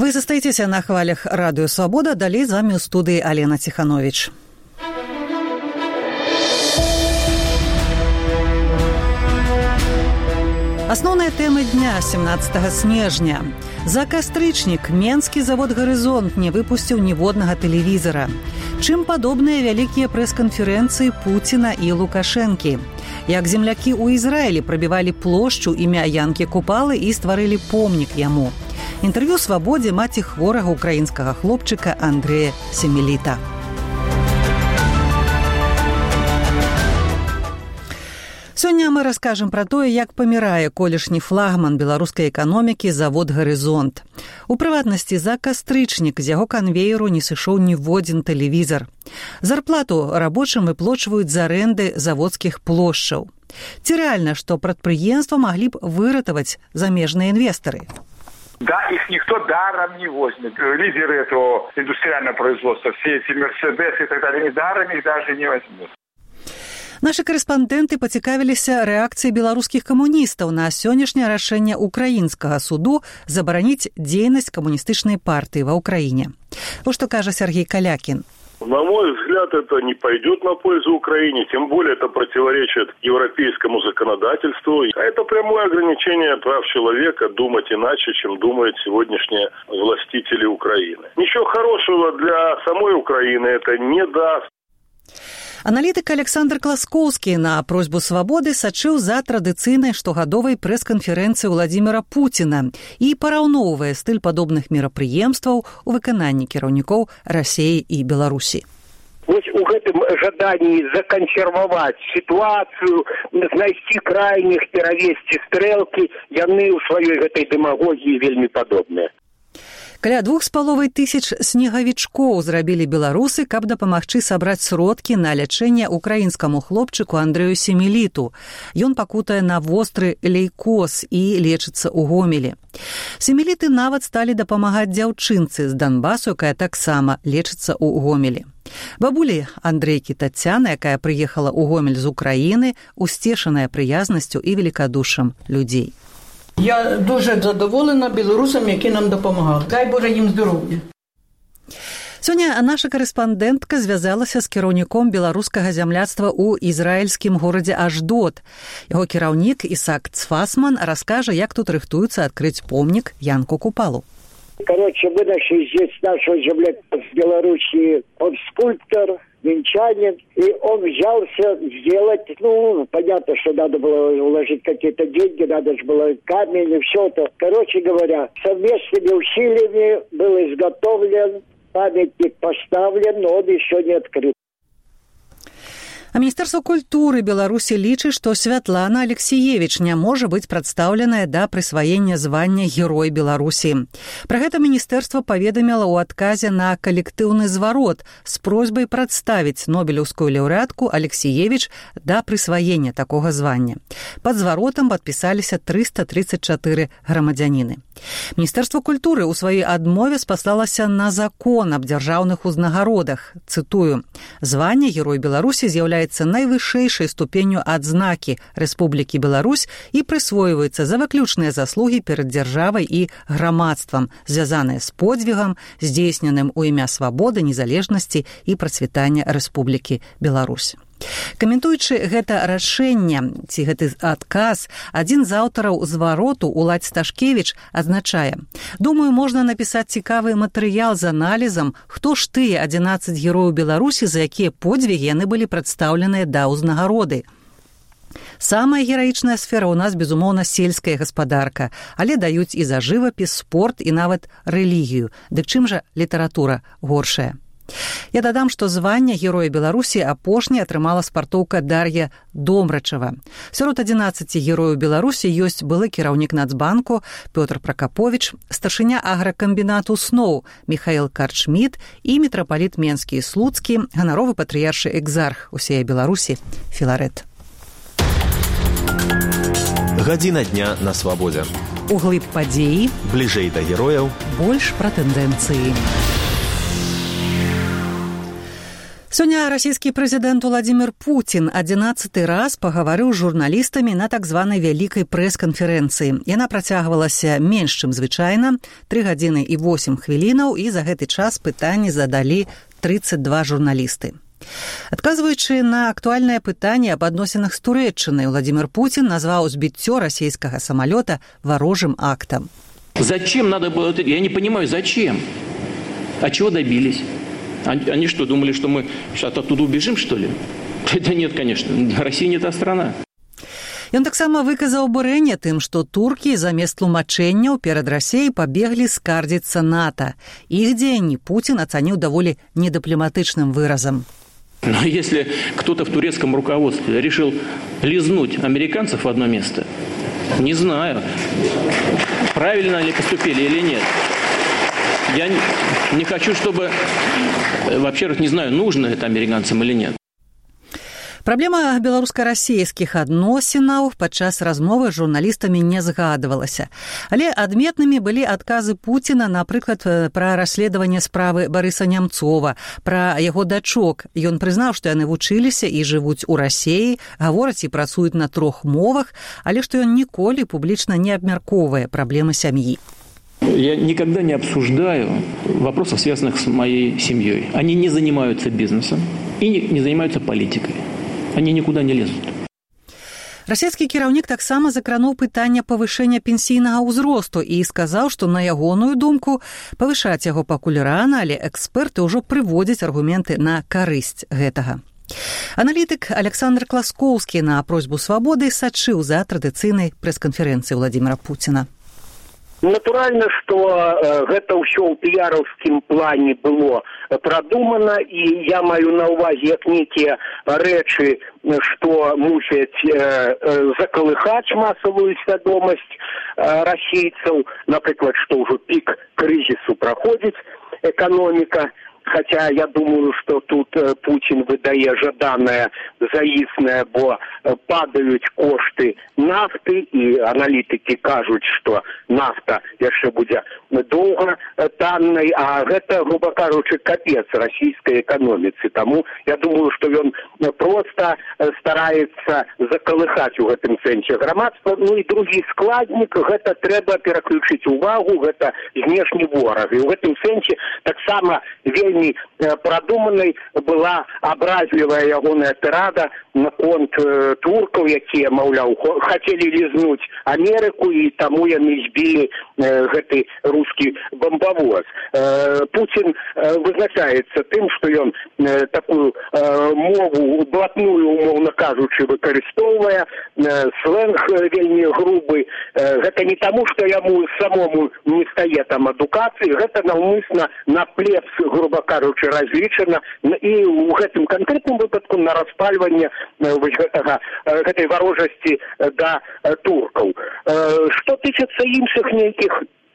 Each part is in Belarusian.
Вы застаетесь на хвалях Радио Свобода. Далее с вами в студии Алена Тиханович. Асноўныя тэмы дня 17 снежня. За кастрычнік менскі завод «Гарызонт» не выпусціў ніводнага тэлевізара. Чым падобныя вялікія прэс-канферэнцыі Пуціна і Лукашэнкі? Як землякі ў Ізраілі прабівалі плошчу імя Янкі Купалы і стварылі помнік яму. Інтэрв'ю «Свабодзе» маці хворага украінскага хлопчыка Андрэя Семеліта. Сёння мы раскажам пра тое, як памірае колішні флагман беларускай эканомікі завод «Гарызонт». У прыватнасці, за кастрычнік з яго канвееру не сышоў ніводзін тэлевізар. Зарплату рабочым выплачваюць з арэнды заводскіх плошчаў. Ці рэальна, што прадпрыемства маглі б выратаваць замежныя інвестары? Да, их никто даром не возьмет. Лидеры этого индустриального производства, все эти «Мерседесы» и так далее, они даром их даже не возьмут. Нашы карэспандэнты пацікавіліся рэакцыяй беларускіх камуністаў на сённяшняе рашэнне украінскага суду забараніць дзейнасць камуністычнай партыі ва Ўкраіне. Вот што кажа Сергей Калякин. На мой взгляд, это не пойдет на пользу Украине, тем более это противоречит европейскому законодательству. Это прямое ограничение прав человека думать иначе, чем думают сегодняшние властители Украины. Ничего хорошего для самой Украины это не даст. Аналітык Александр Класкоўскі на просьбу «Свабоды» сачыў за традыцыйнай штогадовай прэс-канферэнцыі Владзіміра Пуціна і параўноўвае стыль падобных мерапрыемстваў у выкананні кіраўнікоў Расіі і Беларусі. Вось у гэтым жаданні закансерваваць сітуацыю, знайсці крайніх, перавесці стрэлкі, яны ў сваёй гэтай дэмагогіі вельмі падобныя. Каля 2500 снегавічкоў зрабілі беларусы, каб дапамагчы сабраць сродкі на лячэнне украінскаму хлопчыку Андрэю Семеліту. Ён пакутае на востры лейкоз і лечыцца ў Гомелі. Семеліты нават сталі дапамагаць дзяўчынцы з Донбасу, якая таксама лечыцца ў Гомелі. Бабулі Андрейкі Тацяна, якая прыехала ў Гомель з Украіны, усцешаная прыязнасцю і великадушшем людзей. Я дуже задоволена білорусам, які нам допомагали. Дай Боже їм здоров'я. Сёння наша карэспандэнтка звязалася з кіраўніком беларускага зямляцтва ў ізраільскім горадзе Аждот. Яго кіраўнік Ісаак Цфасман раскажа, як тут рыхтуюцца адкрыць помнік Янку Купалу. Мы нашли здесь нашего земляка с Белоруссии. Он скульптор, венчанин, и он взялся сделать, понятно, что надо было вложить какие-то деньги, надо же было камень и все это. Короче говоря, совместными усилиями был изготовлен, памятник поставлен, но он еще не открыт. А Міністэрства культуры Беларусі лічыць, што Святлана Алексіевіч не можа быць прадстаўленая да прысваення звання Герой Беларусі. Пра гэта міністэрства паведаміла ў адказе на калектыўны зварот з просьбай прадставіць нобелеўскую лаўрэатку Алексіевіч да прысваення такога звання. Пад зваротам падпісаліся 334 грамадзяніны. Міністэрства культуры ў сваёй адмове спаслалася на закон аб дзяржаўных узнагародах. Цытую: «Званне Герой Беларусі з'яўляецца найвышэйшай ступенню адзнакі Рэспублікі Беларусь і прысвойваецца за выключныя заслугі перад дзяржавай і грамадствам, звязаныя з подзвігам, здзейсненым у імя свабоды, незалежнасці і працвітання Рэспублікі Беларусь». Каментуючы гэта рашэнне, ці гэты адказ, адзін з аўтараў звароту Уладзь Сташкевіч адзначае: «Думаю, можна напісаць цікавы матэрыял з аналізам, хто ж тыя 11 герояў Беларусі, за якія подзвігі яны былі прадстаўленыя да ўзнагароды. Самая гераічная сфера ў нас, безумоўна, сельская гаспадарка, але даюць і за жывапіс, спорт і нават рэлігію. Дык чым жа літаратура горшая?» Я дадам, што званне Героя Беларусі апошняй атрымала спартоўка Дар'я Домрачева. Сярод 11 герояў Беларусі ёсць былы кіраўнік Нацбанку Пётр Пракаповіч, старшыня агракамбінату «Сноў» Міхаіл Карчміт і мітрапаліт Менскі і Слуцкі, ганаровы патрыяршы экзарх усей Беларусі Філарэт. Гадзіна дня на свабодзе. Углыб падзеі, бліжэй да герояў, больш пра тэндэнцыі. Сёння расійскі прэзідэнт Владзімір Пуцін 11-й раз пагаварыў з журналістамі на так званай вялікай прэс-канферэнцыі. Яна працягвалася менш, чым звычайна, 3 гадзіны і 8 хвілінаў, і за гэты час пытанні задалі 32 журналісты. Адказваючы на актуальнае пытанне аб адносінах з Турэччынай, Владзімір Пуцін назваў збіццё расійскага самалёта варожым актам. Зачем надо было это? Я не понимаю, зачем? А чего добились? Они что, думали, что мы сейчас оттуда убежим, что ли? Да нет, конечно. Россия не та страна. Ён таксама выказаў абурэнне тым, што туркі замест тлумачэнняў перад Расіяй пабеглі скардзіцца НАТО. Іх дзеянні Пуцін ацаніў даволі недыпломатычным выразам. Но если кто-то в турецком руководстве решил лизнуть американцев в одно место, не знаю, правильно ли поступили или нет. Я не хочу, чтобы... Во-первых, не знаю, нужно это американцам или нет. Праблема беларуска-расійскіх адносінаў падчас размовы з журналістамі не згадывалася. Але адметнымі былі адказы Пуціна, напрыклад, пра расследаванне справы Барыса Нямцова, пра яго дачок. Ён прызнаў, што яны вучыліся і жывуць у Расіі, гавораць і працуюць на 3 мовах, але што ён ніколі публічна не абмяркоўвае праблемы сям'і. Я никогда не обсуждаю вопросов, связанных с моей семьей. Они не занимаются бизнесом и не занимаются политикой. Они никуда не лезут. Расійскі кіраўнік таксама закрануў пытанне павышэння пенсійнага ўзросту і сказаў, што на ягоную думку павышаць яго пакуль рана, але эксперты ўжо прыводзяць аргументы на карысць гэтага. Аналітык Александр Класкоўскі на просьбу свабоды сачыў за традыцыйнай прэс-канферэнцыі Владзіміра Пуціна. Натуральна, што гэта ўсё ў піяраўскім плане было прадумана, і я маю на ўвазе як нейкія рэчы, што мусяць закалыхаць масавую свядомасць расійцаў, напрыклад, што ўжо пік крызісу праходзіць эканоміка. Хотя я думаю, что тут Путин выдае жаданное заіснае, бо падаюць кошты нафты, і аналітыкі кажуць, што нафта яшчэ будзе доўга таннай, а гэта, грубо кажучы, капец расійскай эканоміцы. Таму я думаю, што ён проста стараецца закалыхаць у гэтым сэнсе грамадства. Ну і другі складнік, гэта трэба пераключыць увагу, гэта знешні вораг. І ў гэтым сэнсе таксама вельмі прадуманай была абразлівая ягоная тырада наконт туркаў, якія, маўляў, хацелі лізнуць Амерыку, і таму яны збілі гэты рускі бомбавоз. Пуцін вызначаецца тым, што ён такую мову блатную, умоўна кажучы, выкарыстоўвае, сленг вельмі грубы. Гэта не таму, што яму самому не стае там адукацыі, гэта наўмысна на плебс, грубо кажучы, разлічана, і ў гэтым канкрэтным выпадку на распальванне гэтай варожасці да туркаў. Што тычыцца іншых нейкіх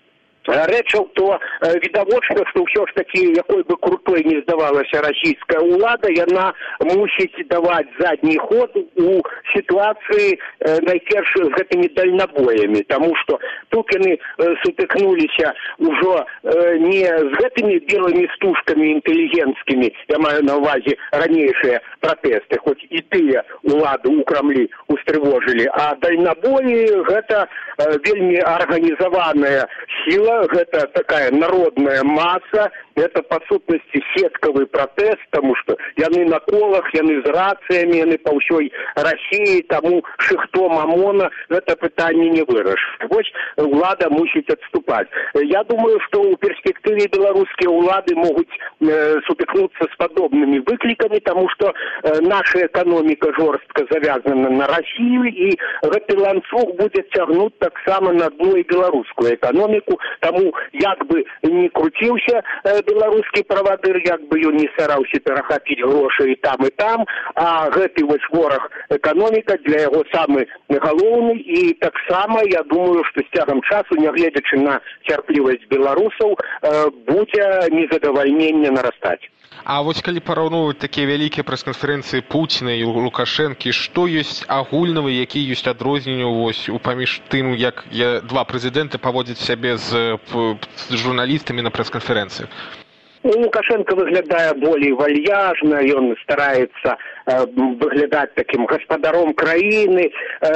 рэчаў, то відавочна, што ўсё ж такі, якой бы крутой не здавалася расійская ўлада, яна мусіць даваць задні ход у сітуацыі найперш з гэтымі дальнабоямі, таму што тут яны сутыкнуліся ўжо не з гэтымі белымі стужкамі інтэлігенцкімі, я маю на ўвазе ранейшыя пратэсты, хоць і тыя ўлады ў Крамлі устрывожылі, а дальнабоі гэта вельмі арганізаваная сіла, гэта такая народная маса, это па сутнасці сеткавы пратэст, таму што яны на колах, яны з рацыямі, яны па ўсёй Расіі, таму шыхто мамона гэта пытанне не вырашыць. Вось ўлада мусіць адступаць. Я думаю, што ў перспектыве беларускія ўлады могуць сутыкнуцца з падобнымі выклікамі, таму што наша эканоміка жорстка завязана на Расію, і гэты ланцуг будзе цягнуць таксама на дно і беларускую эканоміку. Таму як бы не круціўся беларускі правадыр, як бы ён не стараўся перахапіць грошы і там, а гэты вось вораг эканоміка для яго самы галоўны, і таксама я думаю, што з цягам часу, нягледзячы на цярплівасць беларусаў, будзе незадавальненне нарастаць. А вось калі параўноўваць такія вялікія прэс-канферэнцыі Пуціна і Лукашэнкі, што ёсць агульнага, якія ёсць адрозненні паміж тым, як два прэзідэнты паводзяць сябе з журналістамі на прэс-канферэнцыях? Лукашенко выглядае болей вальяжна, ён стараецца выглядаць таким гаспадаром краіны.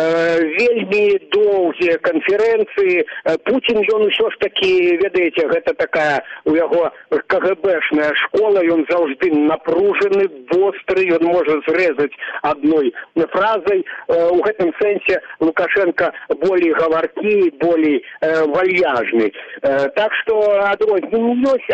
Вельмі доўгія канферэнцыі. Путін, ён усё ж таки, ведаеце, гэта такая у яго КГБшная школа, ён заўжды напружаны, востры, ён можа зрэзаць адной фразай. У гэтым сэнсе Лукашенко болей гаваркі, болей вальяжны. Так што адрозненне ёсць,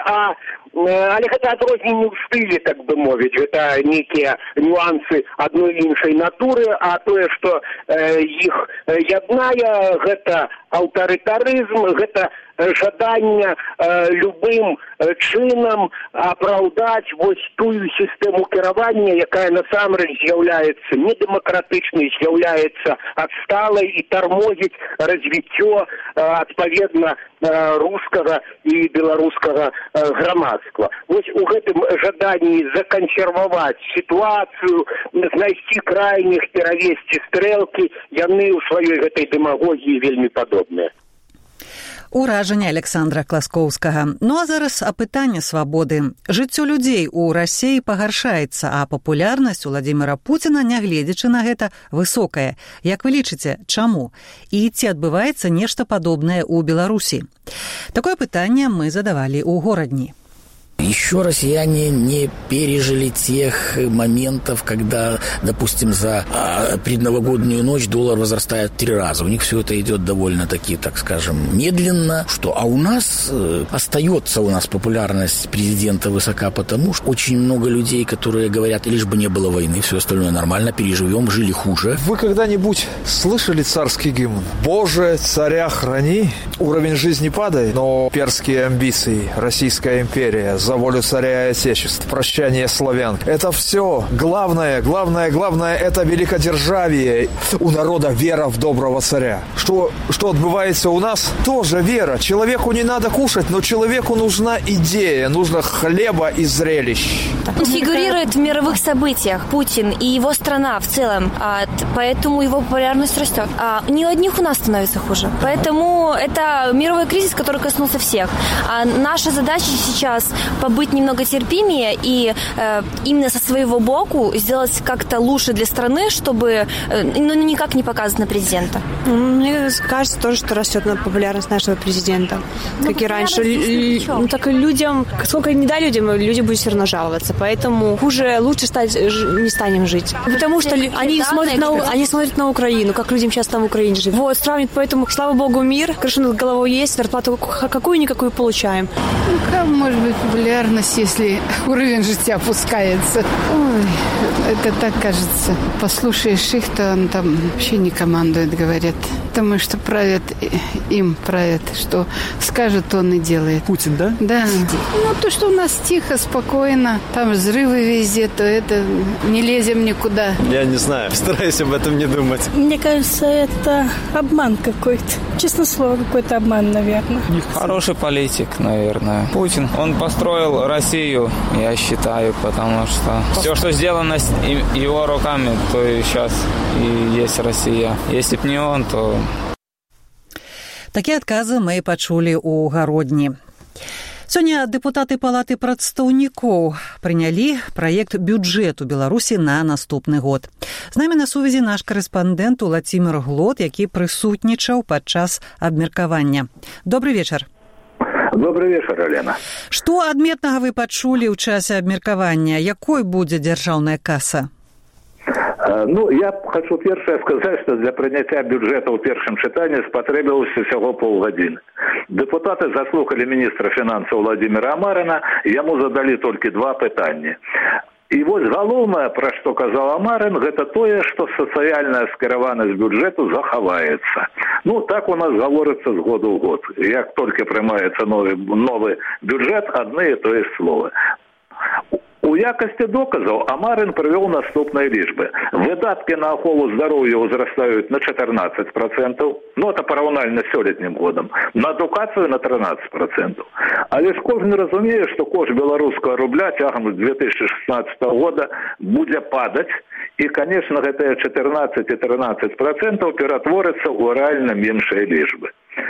але гэта адрозненне ў стылі, так бы мовіць. Гэта нейкія нюансы адной іншай натуры, а тое, што іх яднае, гэта аўтарытарызм, гэта жаданне любым чынам апраўдаць вось тую сістэму кіравання, якая насамрэч з'яўляецца недэмакратычнай, з'яўляецца адсталай і тармозіць развіццё адпаведна рускага і беларускага грамадства. Вось у гэтым жаданні закансерваваць сітуацыю, знайсці крайніх, перавесці стрэлкі, яны ў сваёй гэтай дэмагогіі вельмі падобныя. Уражанне Александра Класкоўскага. Ну а зараз апытанне свабоды. Жыццё людзей у Расіі пагаршаецца, а папулярнасць Уладзіміра Пуціна, нягледзячы на гэта, высокая. Як вы лічыце, чаму? І ці адбываецца нешта падобнае ў Беларусі? Такое пытанне мы задавалі ў горадні. Еще россияне не пережили тех моментов, когда, допустим, за предновогоднюю ночь доллар возрастает 3 раза. У них все это идет довольно-таки, так скажем, медленно. А у нас остается популярность президента высока, потому что очень много людей, которые говорят, лишь бы не было войны, все остальное нормально, переживем, жили хуже. Вы когда-нибудь слышали царский гимн? Боже, царя храни. Уровень жизни падает, но перские амбиции, Российская империя, за волю царя и отечества, прощание славян. Это все. Главное, это великодержавие. У народа вера в доброго царя. Что отбывается у нас? Тоже вера. Человеку не надо кушать, но человеку нужна идея, нужно хлеба и зрелищ. Он фигурирует в мировых событиях, Путин и его страна в целом, поэтому его популярность растет. Не у одних у нас становится хуже. Поэтому это мировой кризис, который коснулся всех. А наша задача сейчас побыть немного терпимее и именно со своего боку сделать как-то лучше для страны, чтобы никак не показывать на президента. Мне кажется тоже, что растет популярность нашего президента. Как и раньше. Так и людям, сколько не дай людям, люди будут все равно жаловаться. Поэтому лучше не станем жить. Потому что они смотрят на Украину, как людям сейчас там в Украине живут. Вот, сравнивать, поэтому, слава богу, мир, крыша над головой есть, зарплату какую-никакую получаем. Может быть, популярность, если уровень життя опускается. Ой, это так кажется. Послушаешь их, то он там вообще не командует, говорят. Потому что им правят, что скажет, он и делает. Путин, да? Да. То, что у нас тихо, спокойно, там взрывы везде, то это не лезем никуда. Я не знаю, стараюсь об этом не думать. Мне кажется, это обман какой-то. Честное слово, какой-то обман, наверное. Хороший политик, наверное. Путин, он построил Россию, я считаю, потому что все, что сделано его руками, то и сейчас и есть Россия. Если б не он, то... Такія адказы мы пачулі ў гародні. Сёння дэпутаты палаты прадстаўнікоў прынялі праект бюджэту Беларусі на наступны год. З намі на сувязі наш карэспандэнт Уладзімір Глот, які прысутнічаў падчас абмеркавання. Добрый вечар. Добрый вечер, Алена. Што адметнага вы пачулі ў часе абмеркавання? Якой будзе дзяржаўная каса? Я хочу першае сказаць, што для прыняцця бюджэта ў першым чытанні спатрэбілася всяго паўгадзіны. Дэпутаты заслухалі міністра фінансаў Владимира Амарина, яму задалі толькі 2 пытанні. І вось галоўнае, пра што казаў Амарин, гэта тое, што сацыяльная скіраванасць бюджэту захаваецца. Так у нас гаворыцца з году ў год. Як толькі прымаецца новы бюджэт, адны і тое словы. У якасці доказаў Амарин прывёў наступныя лічбы. Выдаткі на ахову здароўя ўзрастаюць на 14%, это параўнальна з сёлетнім годам, на адукацыю на 13%. Але ж кожны разумее, што кошт беларускага рубля цягам 2016 года будзе падаць, і, конечно, гэтыя 14 і 13% ператворыцца ў рэальна меншыя лічбы.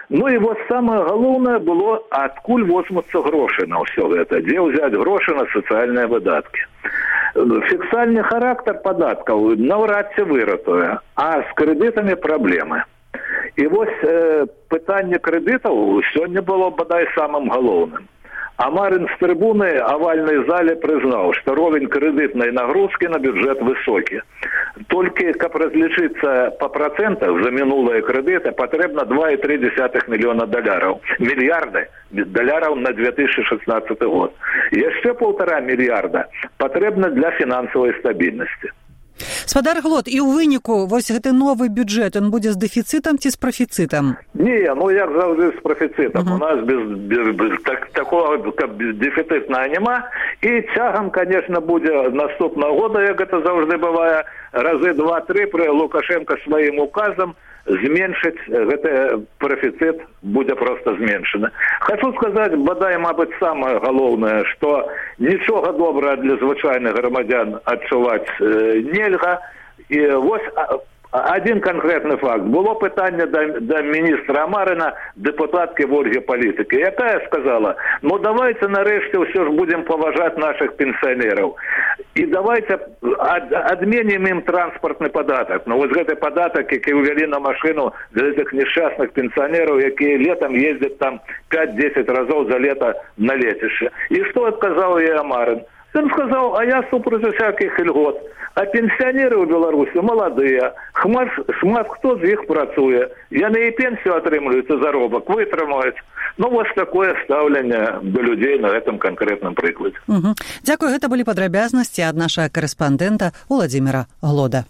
Ну і вось самае галоўнае было, адкуль возьмуцца грошы на ўсё гэта, дзе ўзяць грошы на сацыяльныя выдаткі. Фіксальны характар падаткаў наўрад ці выратуе, а з крэдытамі праблемы. І вось пытанне крэдытаў сёння было бадай самым галоўным. А Марин з трибуны овальной зале признал, что ровень кредитной нагрузки на бюджет высокий. Только, как различиться по процентах за минулые кредиты, потребно $2,3 миллиарда долларов на 2016 год. Еще $1,5 миллиарда потребно для финансовой стабильности. Спадар Глот, і ў выніку вось гэты новы бюджэт, он будзе з дэфіцытам ці з прафіцытам? Не, ну як заўжды з прафіцытам. У нас без такого дефіцытнага няма. І цягам, конечно, будзе наступного года, як это заўжды бывае, разы 2-3 пры Лукашенко сваім указам зменшыць гэты прафіцыт будзе просто зменшаны. Хочу сказаць, бадай, мабыць, самае галоўнае, што нічога добрага для звычайных грамадзян адчуваць нельга. І вось один конкретный факт. Было пытанне до министра Амарина, депутатки Ольги Политики, якая сказала, ну давайте нарешті все ж будем поважать наших пенсионеров. И давайте отменим им транспортный податок. Ну вот этот податок, який увели на машину для этих несчастных пенсионеров, які летом ездят там 5-10 разов за лето на летище. И что отказал ей Амарин? Он сказал, а я супроти всяких льгот. А пенсионеры у Беларуси молодые. Шмат хто з іх працуе. Яны і пенсію атрымліваюць, і заробак вытрымаюць. Ну, вось такое стаўленне до людей на этом конкретном прыкладе. Дзякую, гэта былі падрабязнасці ад нашага корэспандэнта Уладзіміра Глода.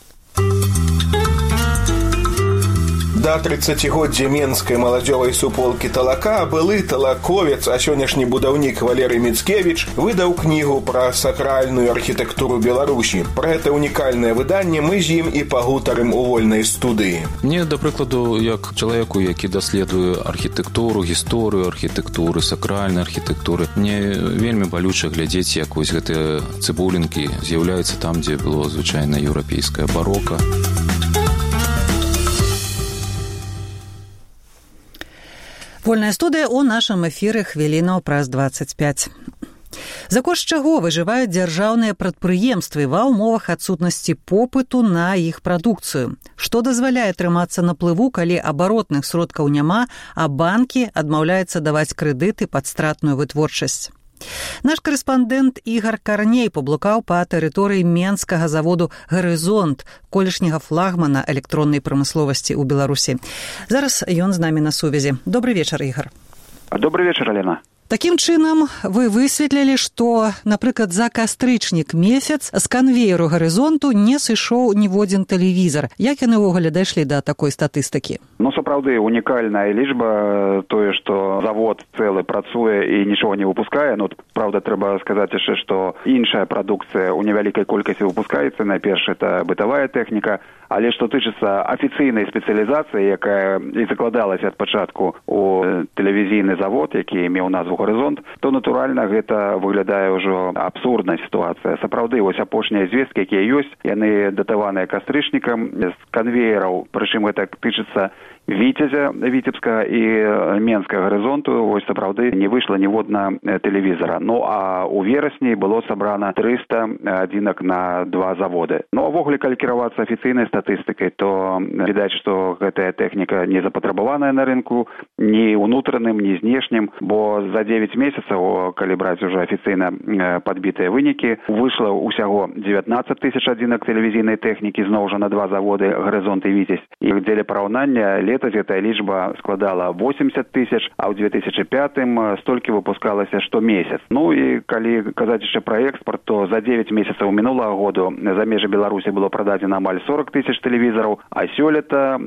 Да 30-годдзя менскай маладзёвай суполкі «Талака» былы талаковец, а сённяшні будаўнік Валерый Мицкевич выдаў кнігу пра сакральную архітэктуру Беларусі. Пра гэта унікальнае выданне мы з ім і пагутарым у вольнай студыі. Мне, да прыкладу, як чалавеку, які даследуе архітэктуру, гісторыю архітэктуры, сакральнай архітэктуры, мне вельмі балюча глядзець, як вось гэтыя цыбулінкі з'яўляюцца там, дзе было звычайна еўрапейскае барока. Вольная студыя ў нашым эфіры хвілінаў праз 25. За кошт чаго выжываюць дзяржаўныя прадпрыемствы ва ўмовах адсутнасці попыту на іх прадукцыю? Што дазваляе трымацца на плыву, калі абаротных сродкаў няма, а банкі адмаўляюцца даваць крэдыты пад стратную вытворчасць? Наш корэспандэнт Ігар Карней паблукаў па тэрыторыі менскага заводу «Гарызонт», колішняга флагмана электроннай прамысловасці ў Беларусі. Зараз ён з намі на сувязі. Добрый вечар, Ігар. Добрый вечар, Алена. Такім чынам, вы высветлілі, што, напрыклад, за кастрычнік месяц з канвееру «Гарызонту» не сышоў ніводзін тэлевізар. Як яны ўвогуле дайшлі да такой статыстыкі? Ну, сапраўды, унікальная лічба, тое, што завод цэлы працуе і нічога не выпускае. Ну, правда, трэба сказаць яшчэ, што іншая прадукцыя ў невялікай колькасці выпускаецца. Найперш, это бытавая тэхніка. Але што тычыцца афіцыйнай спецыялізацыі, якая і закладалася ад пачатку ў тэлевізійны завод, які меў назву «Гарызонт», то, натуральна, гэта выглядае ўжо абсурдная сітуацыя. Сапраўды, вось апошнія звесткі, якія ёсць, яны датаваныя кастрычнікам з канвеераў, прычым гэта тычыцца Віцязя, Віцебскага і Менскага «Гарызонту», вось сапраўды не выйшла ніводна тэлевізара. Ну, а ў верасні было сабрана 300 адзінак на 2 заводы. Ну, а ввогуле, калі кіравацца афіцыйнай статыстыкай, то відаць, што гэтая тэхніка не запатрабаваная на рынку ні ўнутраным, ні знешнім, бо за 9 месяцаў, калі браць уже афіцыйна падбітыя вынікі, выйшла ўсяго 19 тысяч адзінак тэлевізійнай тэхнікі, зноў жа на 2 заводы «Гарызонт» і «Віцязь». І дзеля параўнання, летась гэтая лічба складала 80 тысяч, а ў 2005-м столькі выпускалася штомесяц. Ну і калі казаць яшчэ пра экспорт, то за 9 месяцаў мінулага году за межы Беларусі было прададзена амаль 40 тысяч тэлевізараў, а сёлета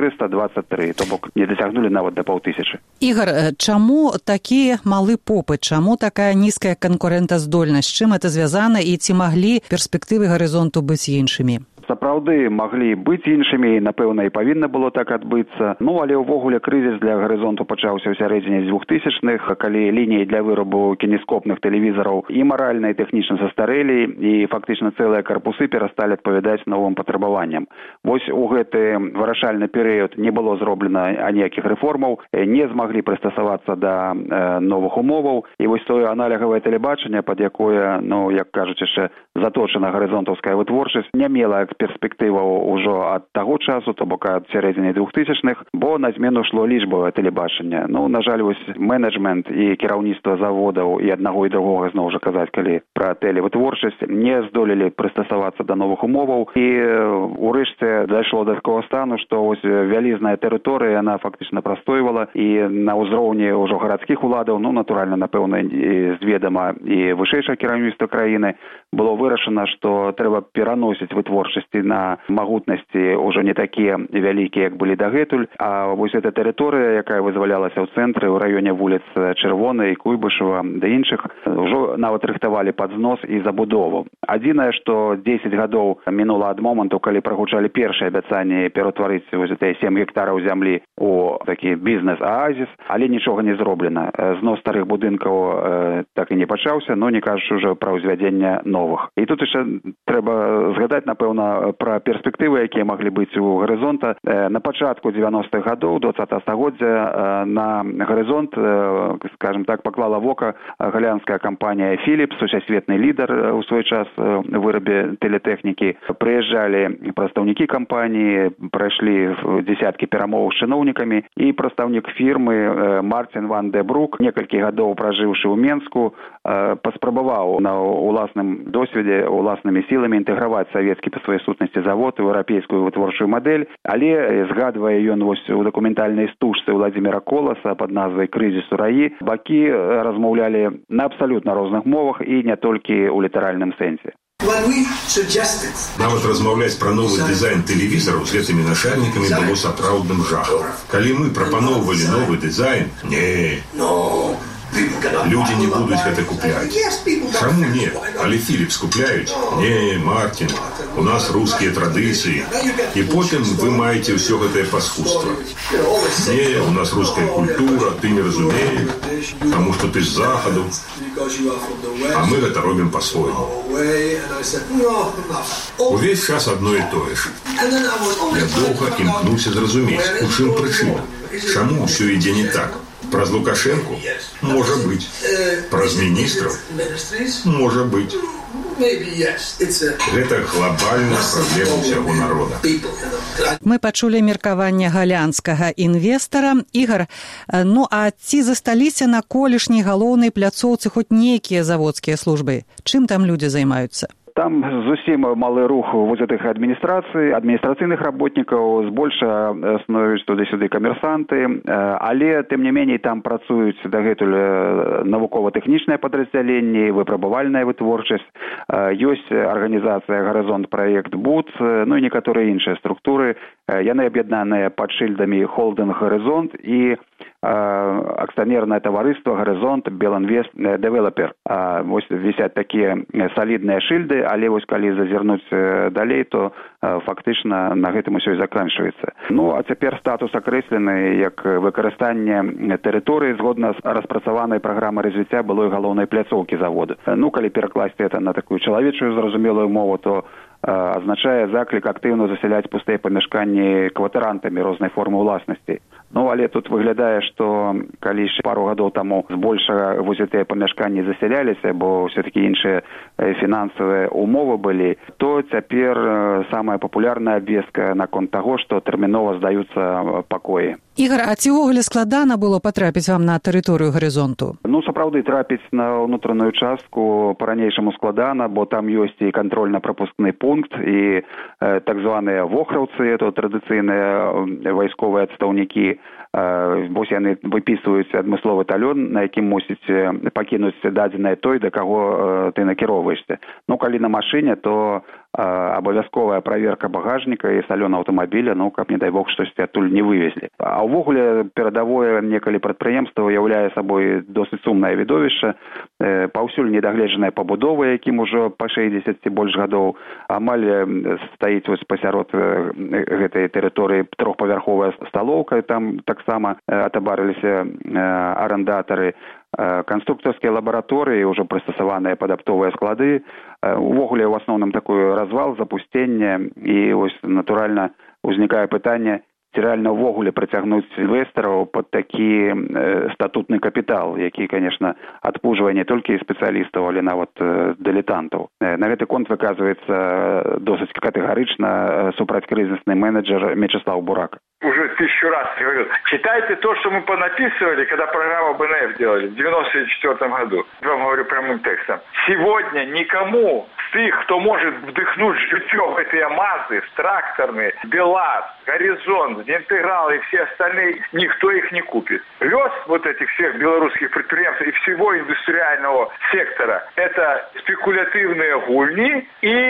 423, то бок не дасягнулі нават да 500. Ігар, чаму такі малы попыт, чаму такая нізкая канкурэнтаздольнасць, чым это звязана і ці маглі перспектывы «Гарызонту» быць іншымі? сапраўды маглі быць іншымі, і, напэўна, і павінна было так адбыцца. Ну, але ўвогуле крызіс для «Гарызонту» пачаўся ў сярэдзіне 2000-х, калі лініі для вырабу кінескопных тэлевізараў і маральна, і тэхнічна састарэлі, і фактычна цэлыя карпусы перасталі адпавядаць новым патрабаванням. Вось у гэты вырашальны перыяд не было зроблена аніякіх рэформаў, не змаглі прыстасавацца да новых умоваў, і вось тое аналегавае тэлебачанне, пад якое, ну, як кажуць, яшчэ заточана гарызонтаўская вытворчасць, не мела перспектываў ужо ад таго часу, то бок ад сярэдзіны 2000-х, бо на змену шло лічбавае тэлебачанне. Ну, на жаль, вось менеджмент і кіраўніцтва заводаў і аднаго і другога, зноў жа казаць, калі пра тэлевытворчасць, не здолелі прыстасавацца да новых умоваў, і урэшце дайшло да такого стану, што вось вялізная тэрыторыя, яна фактычна прастойвала, і на ўзроўні ўжо гарадскіх уладаў, ну, натуральна, напэўна, з ведама і вышэйшае кіраўніцтва краіны, было вырашана, што трэба пераносіць вытворчасці на магутнасці ўжо не такія вялікія, як былі дагэтуль, а вось эта тэрыторыя, якая вызвалялася ў цэнтры, ў раёне вуліц Чырвонай, Куйбышева, да іншых, ўжо нават рыхтавалі пад знос і забудову. Адзінае, што 10 гадоў мінула ад моманту, калі прагучалі першыя абяцанні ператварыць вось гэтыя 7 гектараў зямлі у такі бізнес-аазіс, але нічога не зроблена. Знос старых будынкаў так і не пачаўся, но не кажучы ўжо пра ўзвядзенне новых. І тут яшчэ трэба згадаць, напэўна, пра перспектывы, якія маглі быць у «Гарызонта». На пачатку 90-х гадоў 20-го стагоддзя на «Гарызонт», скажем так, паклала вока галянская кампанія «Philips», сусветны лідар у свой час у вырабе тэлетэхнікі. Прыязджалі прадстаўнікі кампаніі, прайшлі дзесяткі перамоваў з чыноўнікамі, і прадстаўнік фірмы Мартин ван де Брук, некалькі гадоў пражыўшы ў Менску, паспрабаваў на уласным досведзе, уласнымі сіламі інтэграваць савецкі па сваёй сутнасці завод у еўрапейскую вытворчую мадэль, але, згадвае ён вось у дакументальнай стужцы Владзіміра Коласа пад назвай «Крызіс у раі», бакі размаўлялі на абсалютна розных мовах і не толькі ў літаральным сэнсе. Нават размаўляць пра новы дызайн тэлевізараў з гэтымі начальнікамі было сапраўдным жахам. Калі мы прапаноўвалі новы дызайн, люди не будуць гэта купляць. Чаму не? Але Philips купляюць? Не, Мартин, у нас рускія традыцыі. І потым вы маеце ўсё гэтае паскудства. Не, у нас руская культура, ты не разумееш, таму што ты з захаду. А мы гэта робім па-свойму. Увесь час адно і тое ж. Я доўга імкнуўся зразумець, у чым прычына. Чаму ўсё ідзе не так? Праз Лукашенку? Можа быць. Праз міністраў? Можа быць. Гэта глобальная праблема ўсяго народа. Мы пачулі меркаванне галянскага інвестара. Ігар, ну а ці засталіся на колішняй галоўнай пляцоўцы хоць нейкія заводскія службы? Чым там людзі займаюцца? Там зусім малы рух вось гэтых адміністрацыйных работнікаў, збольша становяць туды-сюды камерсанты, але, тым не меней, там працуюць дагэтуль навукова-тэхнічныя падраздзяленні, выпрабавальная вытворчасць, ёсць арганізацыя «Гарызонт Праект БУД», ну і некаторыя іншыя структуры. Яны аб'яднаныя пад шыльдамі «Холдинг Гарызонт» і акцыянернае таварыства «Гарызонт Белінвест Девелопер». Вось вісяць такія салідныя шыльды, але вось калі зазірнуць далей, то фактычна на гэтым усё і заканчваецца. Ну, а цяпер статус акрэслены як выкарыстанне тэрыторыі згодна з распрацаванай праграмай развіцця былой галоўнай пляцоўкі завода. Ну, калі перакласці гэта на такую чалавечую зразумелую мову, то азначае заклік актыўна засяляць пустыя памяшканні кватэрантамі рознай формы ўласнасці. Ну, але тут выглядае, што калі ще пару гадоў таму збольшага вось гэтыя памяшканні засяляліся, бо ўсё-такі іншыя фінансавыя умовы былі, то цяпер самая папулярная абвестка наконт таго, што тэрмінова здаюцца пакоі. Ігар, а ці ўвогуле складана было патрапіць вам на тэрыторыю «Гарызонту»? Ну, сапраўды, трапіць на ўнутраную частку па-ранейшаму складана, бо там ёсць і кантрольна-прапускны пункт, і так званыя вохраўцы, это традыцыйныя вайсковыя адстаўнікі. Вось яны выпісваюць адмысловы талён, на якім мусіць пакінуць дадзенае той, да каго ты накіроўваешся. Ну, калі на машыне, то абавязковая праверка багажніка і салёна аўтамабіля, ну, каб, не дай бог, штосьці адтуль не вывезлі. А ўвогуле перадавое некалі прадпрыемства ўяўляе сабой досыць сумнае відовішча, паўсюль недагледжаная пабудова, якім ужо па 60 ці больш гадоў, амаль стаіць вось пасярод гэтай тэрыторыі трохпавярховая сталоўка, там таксама атабарыліся арандатары, канструктарскія лабараторыі, ўжо прыстасаваныя пад аптовыя склады, увогуле ў асноўным такой развал, запусценне, і вось натуральна узнікае пытанне, ці рэальна ўвогуле прыцягнуць інвестараў пад такі статутны капітал, які, конечно, адпужвае не толькі спецыялістаў, але нават дылетантаў. На гэты конт выказваецца досыць катэгарычна супрацькрызісны менеджер Мячеслав Бурак. Уже 1000 раз говорю, читайте то, что мы понаписывали, когда программу БНФ делали в 1994 году. Я вам говорю прямым текстом. Сегодня никому с тех, кто может вдохнуть житье в эти АМАЗы, в тракторные, БелАЗ, Горизонт, Интеграл и все остальные, никто их не купит. Лёс вот этих всех белорусских предприятий и всего индустриального сектора – это спекулятивные гульни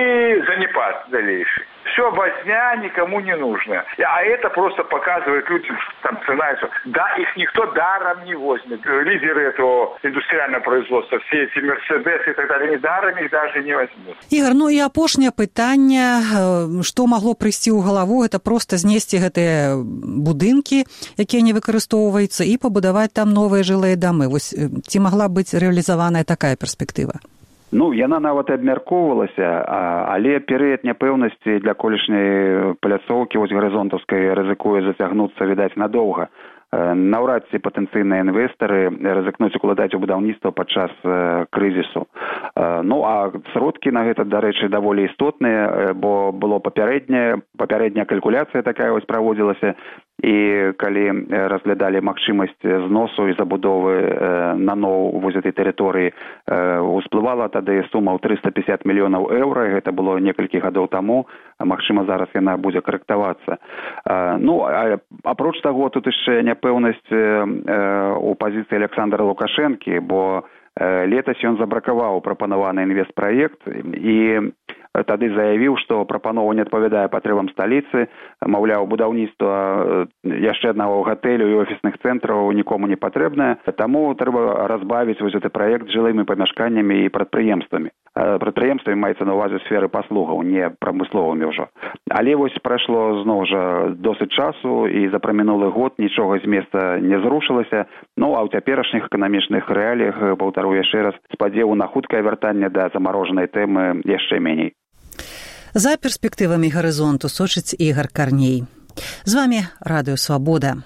и занепад дальнейший. Все возня никому не нужно. А это просто показывает людям, там, цена, что да, их никто даром не возьмет. Лидеры этого индустриального производства, все эти Мерседесы и так далее, они даром их даже не возьмут. Ігор, ну і апошняе пытанне, што магло прыйсці ў галаву, это проста знесці гэтыя будынкі, якія не выкарыстоўваюцца, і пабудаваць там новыя жылыя дамы. Вось ці магла быць рэалізаваная такая перспектыва? Ну, яна нават абмяркоўвалася, але перыяд няпэўнасці для колішняй пляцоўкі вось гарызонтаўскай рызыкуе зацягнуцца, відаць, надоўга. Наўрад ці патэнцыйныя інвестары рызыкнуць укладаць у будаўніцтва падчас крызісу. Ну, а сродкі на гэта, дарэчы, даволі істотныя, бо было папярэдняя калькуляцыя такая вось праводзілася, і калі разглядалі магчымасць зносу і забудовы наноў воз этой тэрыторыі, усплывала тады сума ў 350 мільёнаў еўра, гэта было некалькі гадоў таму, магчыма, зараз яна будзе карэктавацца. Ну, апроч таго, тут яшчэ няпэўнасць у пазіцыі Александра Лукашэнкі, бо летась ён забракаваў прапанаваны інвестпраект і тады заявіў, што прапанова не адпавядае патрэбам сталіцы, маўляў, будаўніцтва яшчэ аднаго гатэлю і офісных цэнтраў нікому не патрэбнае, таму трэба разбавіць вось гэты праект жылымі памяшканнямі і прадпрыемствамі. Прадпрыемствамі маецца на ўвазе сферы паслугаў, не прамысловымі ўжо. Але вось прайшло зноў жа досыць часу, і за прамінулы год нічога з места не зрушылася. Ну, а ў цяперашніх эканамічных рэаліях, паўтару яшчэ раз, спадзеву на хуткае вяртанне да замарожанай тэмы яшчэ меней. За перспектывамі гарызонту сочыць Ігор Карней. З вами Радыё Свабода.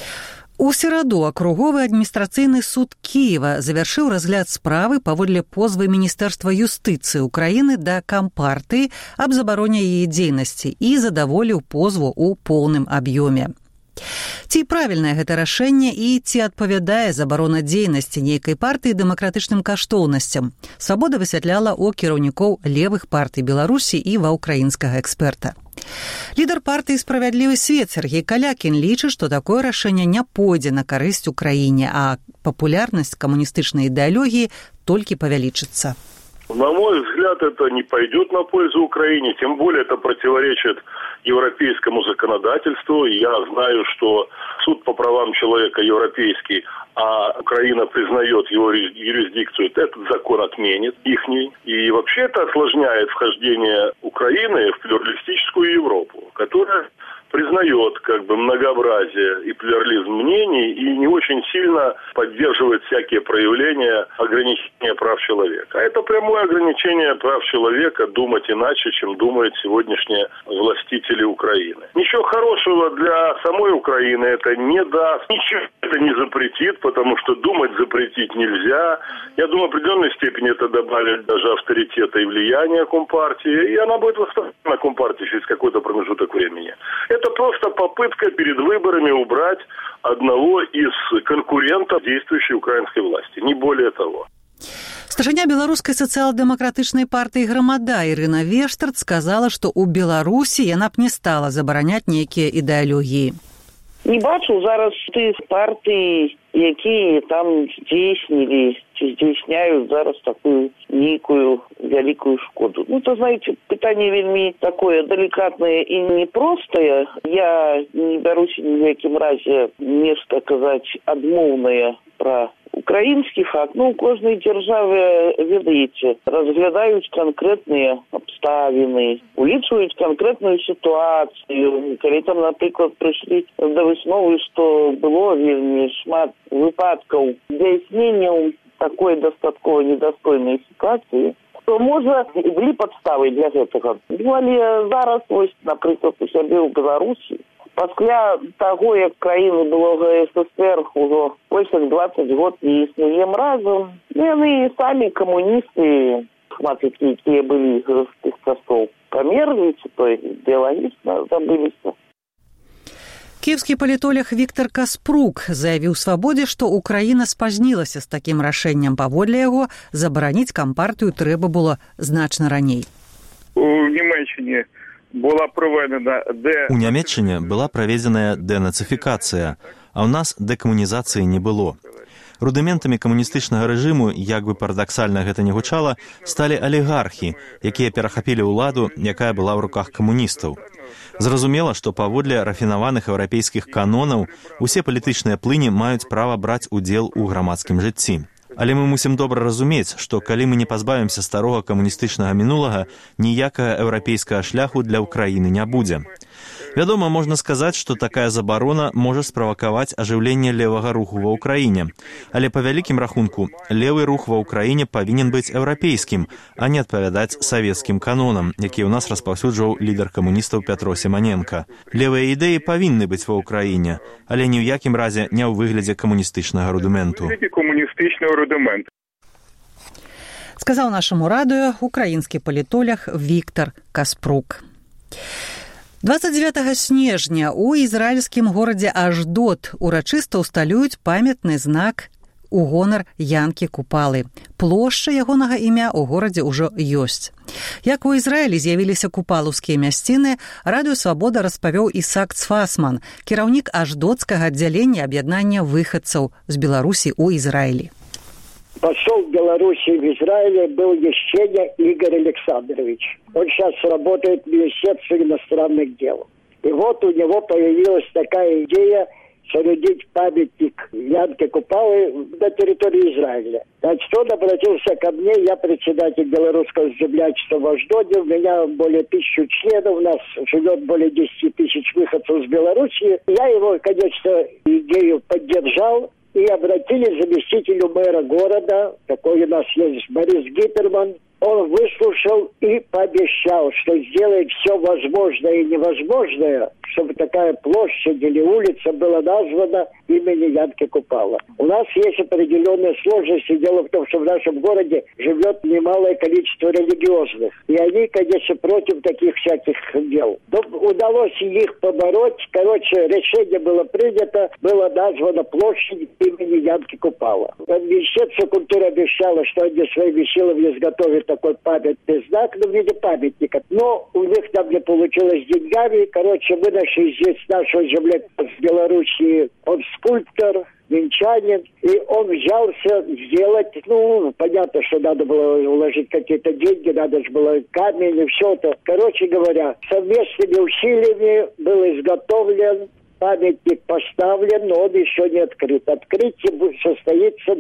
У сераду акруговы адміністрацыйны суд Кіева завяршыў разгляд справы паводле позвы Міністэрства юстыцыі Украіны да Кампартыі аб забароне яе дзейнасці і задаволіў позву ў поўным аб'ёме. Ці правільнае гэта рашэнне і ці адпавядае забарона дзейнасці нейкай партыі дэмакратычным каштоўнасцям? Свабода высвятляла ў кіраўнікоў левых партый Беларусі і ва ўкраінскага эксперта. Лідар партыі «Справядлівы свет» Сергей Калякін лічыць, што такое рашэнне не пойдзе на карысць Украіне, а папулярнасць камуністычнай ідэалогіі толькі павялічыцца. На мой взгляд, это не пойдет на пользу Украине, тем более это противоречит европейскому законодательству. Я знаю, что суд по правам человека европейский, а Украина признает его юрисдикцию, этот закон отменит ихний. И вообще это осложняет вхождение Украины в плюралистическую Европу, которая признает многообразие и плюрализм мнений и не очень сильно поддерживает всякие проявления ограничения прав человека. А это прямое ограничение прав человека думать иначе, чем думают сегодняшние властители Украины. Ничего хорошего для самой Украины это не даст, ничего это не запретит, потому что думать запретить нельзя. Я думаю, в определенной степени это добавит даже авторитета и влияния Компартии, и она будет восстановлена Компартией через какой-то промежуток времени. Это просто попытка перед выборами убрать одного из конкурентов действующей украинской власти, не более того. Старшыня беларускай сацыял-дэмакратычнай партыі «Грамада» Ірына Вештарт сказала, што ў Беларусі яна б не стала забараняць нейкія ідэалогіі. Не бачу зараз тых партый, якія там здзейснілі ці здзейсняюць зараз такую нейкую вялікую шкоду. То, знаете, пытанне вельмі такое далікатнае і непростае. Я не бяруся ні в якім разе нешта казаць адмоўнае пра украінскі факт. У кожнай дзяржаве, ведаеце, разглядаюць канкрэтныя абставіны, улічваюць канкрэтную сітуацыю. Калі там, напрыклад, прыйшлі да высновы, што было вельмі шмат выпадкаў здзяйснення такой дастаткова недастойнай сітуацыі, то, можа, і былі падставы для гэтага. Але зараз, напрыклад, у сябе ў Беларусі, пасля таго, як краіны былога СССР ужо больш як 20 год не існуем разам, яны самі камуністы, шмат якія былі з тых часоў, памерлі, ці то біялагічна забыліся. Киевский политолог Виктор Каспрук заявіў «Свабодзе», што Украіна спазнілася з такім рашэннем. Паводле яго, забараніць кампартыю трэба было значна раней. У Нямецчыне была праведзеная дэнацыфікацыя, а ў нас дэкамунізацыі не было. Рудыментамі камуністычнага рэжыму, як бы парадаксальна гэта не гучала, сталі алігархі, якія перахапілі ўладу, якая была ў руках камуністаў. Зразумела, што паводле рафінаваных еўрапейскіх канонаў усе палітычныя плыні маюць права браць удзел у грамадскім жыцці. Але мы мусім добра разумець, што калі мы не пазбавімся старога камуністычнага мінулага, ніякага еўрапейскага шляху для ўкраіны не будзе. Вядома, можна сказаць, што такая забарона можа справакаваць ажыўленне левага руху ва ўкраіне. Але па вялікім рахунку, левы рух ва ўкраіне павінен быць еўрапейскім, а не адпавядаць савецкім канонам, які ў нас распаўсюджваў лідар камуністаў Пятро Сіманенка. Левыя ідэі павінны быць ва ўкраіне, але ні ў якім разе не ў выглядзе камуністычнага рудыменту. Сказаў нашаму радыё украінскі палітолог Віктор Каспрук. 29 снежня у ізраільскім горадзе Аждот урачыста ўсталююць памятны знак у гонар Янкі Купалы. Плошча ягонага імя ў горадзе ўжо ёсць. Як у Ізраілі з'явіліся купалаўскія мясціны, радыё «Свабода» распавёў Ісак Цфасман, кіраўнік аждотскага аддзялення аб'яднання выхадцаў з Беларусі ў Ізраілі. Посол Беларуси в Израиле был Ещеня Игорь Александрович. Он сейчас работает в Министерстве иностранных дел. И вот у него появилась такая идея соорудить памятник Янке Купалы на территории Израиля. Значит, он обратился ко мне, я председатель белорусского землячества в Аждоте, у меня более 1000 членов, у нас живет более 10 тысяч выходцев с Белоруссии. Я его, конечно, идею поддержал. И обратились к заместителю мэра города, такой у нас есть Борис Гиперман. Он выслушал и пообещал, что сделает все возможное и невозможное, чтобы такая площадь или улица была названа имени Янки Купала. У нас есть определенные сложности. Дело в том, что в нашем городе живет немалое количество религиозных. И они, конечно, против таких всяких дел. Но удалось их побороть. Короче, решение было принято. Была названа площадь имени Янки Купала. Министерство культуры обещало, что они своими силами изготовят такой памятный знак, в виде памятника. Но у них там не получилось с деньгами. Короче, мы нашли здесь нашего земляка с Белоруссии. Он скульптор, минчанин, и он взялся сделать, понятно, что надо было уложить какие-то деньги, надо же было камень и все это. Короче говоря, совместными усилиями был изготовлен памятник, поставлен, но он еще не открыт. Открытие состоится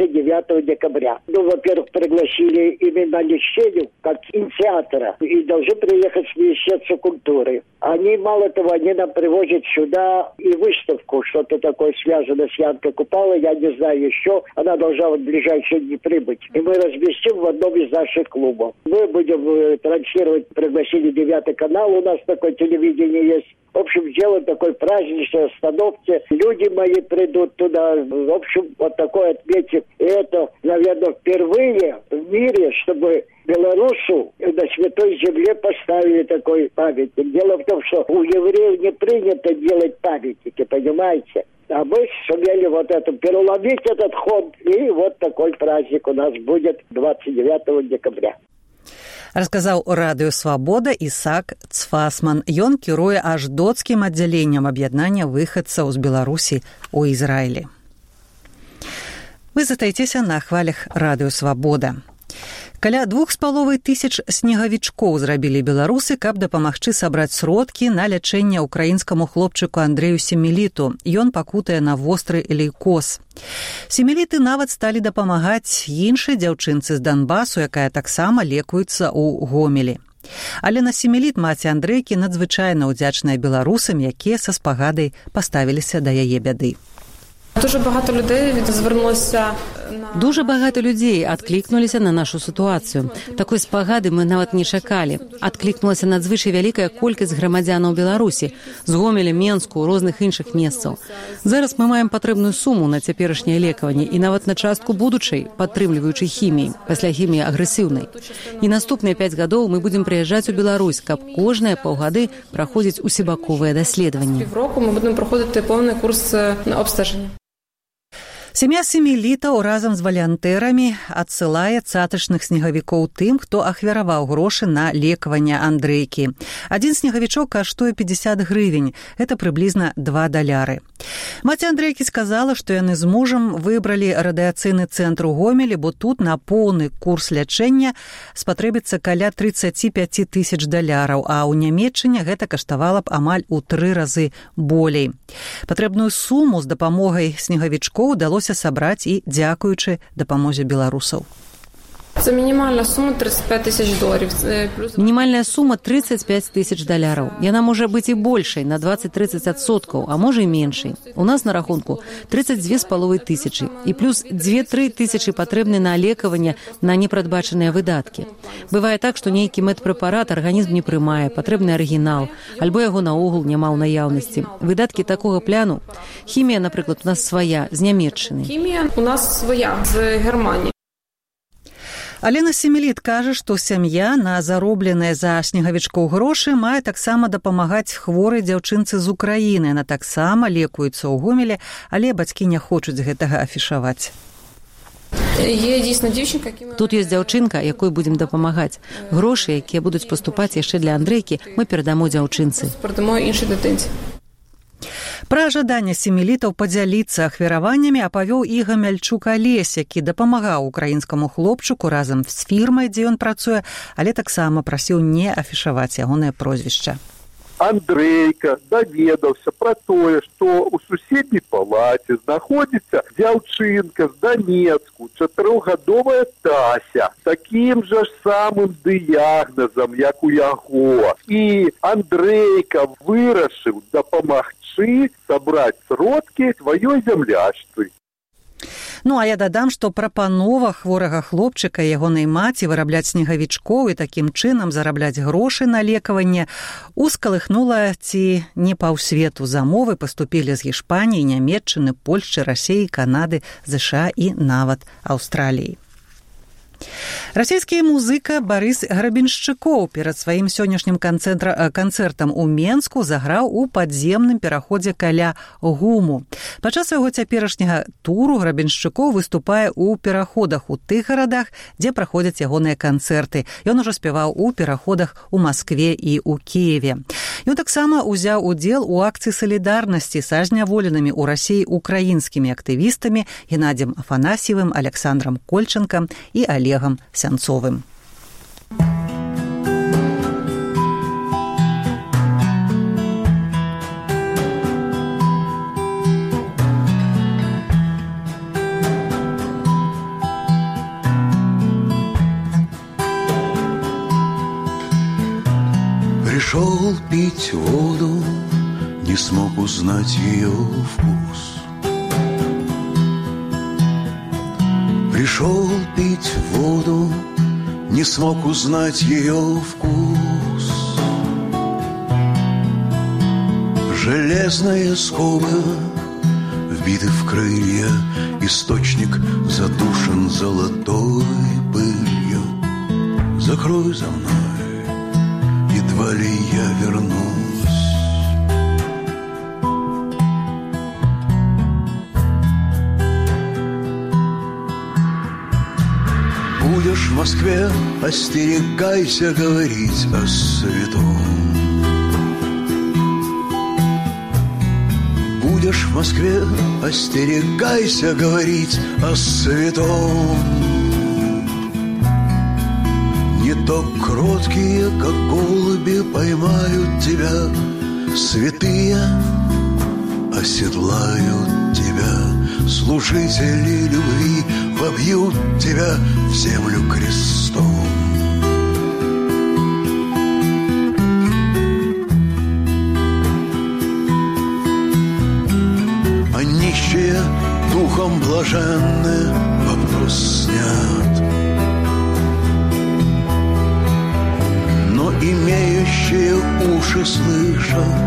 29 декабря. Во-первых, пригласили именно Лещеню как инициатора и должны приехать с Министерства культуры. Они, мало того, они нам привозят сюда и выставку, что-то такое связано с Янкой Купалой, я не знаю еще. Она должна в ближайшие дни прибыть. И мы разместим в одном из наших клубов. Мы будем транслировать, пригласили 9 канал, у нас такое телевидение есть. В общем, делаем такой праздничной остановке. Люди мои придут туда. В общем, вот такой отметим. И это, наверное, впервые в мире, чтобы белорусу на Святой Земле поставили такой памятник. Дело в том, что у евреев не принято делать памятники, понимаете? А мы сумели вот это переломить этот ход. И вот такой праздник у нас будет 29 декабря. расказаў радыё «Свабода» Ісаак Цфасман. Ён кіруе аждоцкім аддзяленнем аб'яднання выхадцаў з Беларусі ў Ізраілі. Вы застаецеся на хвалях радыё «Свабода». Каля 2500 снегавічкоў зрабілі беларусы, каб дапамагчы сабраць сродкі на лячэнне ўкраінскаму хлопчыку Андрэю Семеліту. Ён пакутае на востры лейкоз. Семеліты нават сталі дапамагаць іншай дзяўчынцы з Донбасу, якая таксама лекуецца ў Гомелі. Алена Семеліт, маці Андрэйкі, надзвычайна ўдзячная беларусам, якія са спагадай паставіліся да яе бяды. Дуже багато людей звернулося. Дуже багато людзей адклікнуліся на нашу сітуацыю. Такой спагады мы нават не чакалі. Адклікнулася надзвычай вялікая колькасць грамадзянаў Беларусі з Гомеля, Менску, розных іншых месцаў. Зараз мы маем патрэбную суму на цяперашняе лекаванне і нават на частку будучай, падтрымліваючай хіміі, пасля хіміі агрэсіўнай. І наступныя 5 гадоў мы будзем прыязджаць у Беларусь, каб кожныя паўгады праходзіць усебаковыя даследаванні. Півроку мы будем праходзіць поўны курс на обстеження. Сям'я семелітаў разам з валянтэрамі адсылае цатачных снегавікоў тым, хто ахвяраваў грошы на лекаванне Андрейкі. Адзін снегавічок каштуе 50 гривень. Это прыблізна $2. Маці Андрейкі сказала, што яны з мужам выбралі радыяцыйны цэнтр у Гомелі, бо тут на поўны курс лячэння спатрэбіцца каля $35 000, а ў Нямецчыне гэта каштавала б амаль у 3 разы болей. Патрэбную суму з дапамогай снегавічкоў удалося сабраць і дзякуючы дапамозе беларусаў. Це мінімальна сума $35 000. Мінімальная сума $35 000. Яна можа быць і большай, на 20-30%, а можа і меншай. У нас на рахунку 32,5 тысячы і плюс 2-3 тысячы патрэбны на лекаванне на непрадбачаныя выдаткі. Бывае так, што нейкі медпрэпарат арганізм не прымае, патрэбны арыгінал, альбо яго наогул няма ў наяўнасці. Выдаткі такога пляну. Хімія, напрыклад, у нас свая, з Нямецчыны. Хімія у нас свая, з Германії. Алена Семеліт кажа, што сям'я на заробленыя за снегавічкоў грошы мае таксама дапамагаць хворай дзяўчынцы з Украіны. Яна таксама лекуецца ў Гомелі, але бацькі не хочуць гэтага афішаваць. Тут ёсць дзяўчынка, якой будзем дапамагаць. Грошы, якія будуць паступаць яшчэ для Андрейкі, мы перадамо дзяўчынцы. Перадамо іншай дитинці. Пра жаданне семелітаў падзяліцца ахвяраваннямі апавёў і Гамяльчук Алесь, які дапамагаў украінскаму хлопчыку разам з фірмай, дзе ён працуе, але таксама прасіў не афішаваць ягонае прозвішча. Андрейка даведаўся пра тое, што ў суседняй палаце знаходзіцца дзяўчынка з Донецку, 4-гадовая Тася, такім жа ж самым дыягназам, як у яго. І Андрейка вырашыў дапамагчы сабраць сродкі сваёй зямлячцы. Ну, а я дадам, што прапанова хворага хлопчыка і ягонай маці вырабляць снегавічкоў і такім чынам зарабляць грошы на лекаванне ускалыхнула ці не паўсвету. Замовы паступілі з Гішпаніі, Нямецчыны, Польшчы, Расіі, Канады, ЗША і нават Аўстраліі. Расійскі музыка Барыс Грабеншчыкоў перад сваім сённяшнім канцэртам у Менску заграў у падземным пераходзе каля ГУМу. Падчас яго цяперашняга туру Грабеншчыкоў выступае ў пераходах у тых гарадах, дзе праходзяць ягоныя канцэрты. Ён ужо спяваў у пераходах у Маскве і ў Кіеве. Ён таксама ўзяў удзел у акцыі салідарнасці са зняволенымі ў Расіі украінскімі актывістамі Геннадзем Афанасьевым, Александром Кольченком і Олегом Сянцовым. Пришел пить воду, не смог узнать ее вкус. Пришел пить воду, не смог узнать ее вкус. Железные скобы вбиты в крылья, источник задушен золотой пылью. Закрой за мной, едва ли я вернусь. Будешь в Москве, остерегайся говорить о святом. Будешь в Москве, остерегайся говорить о святом. Не то кроткие, как голуби, поймают тебя, святые оседлают тебя, служители любви вобьют тебя в землю крестом. А нищие духом блаженны вопрос снят, но имеющие уши слышат,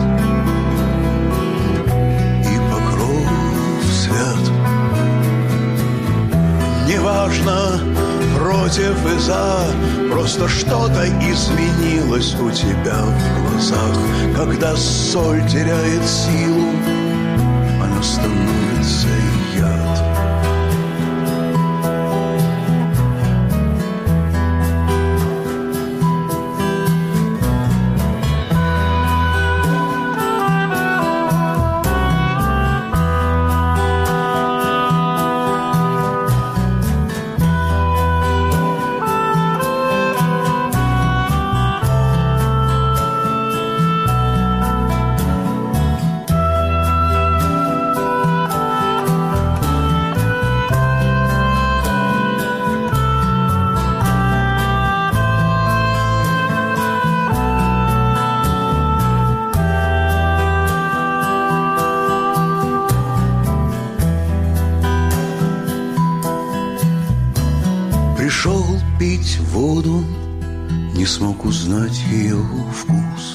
и покров свят. Неважно, против и за, просто что-то изменилось у тебя в глазах. Когда соль теряет силу, она становится яд. Пришел пить воду, не смог узнать ее вкус.